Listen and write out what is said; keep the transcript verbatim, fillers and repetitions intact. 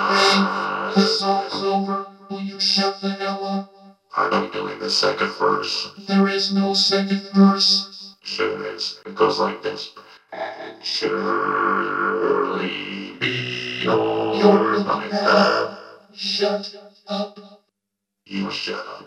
Hey, the song's over. Will you shut the hell up? Are they doing the second verse? There is no second verse. Sure is. It goes like this. And surely be yours You're my the path. Shut up. You shut up.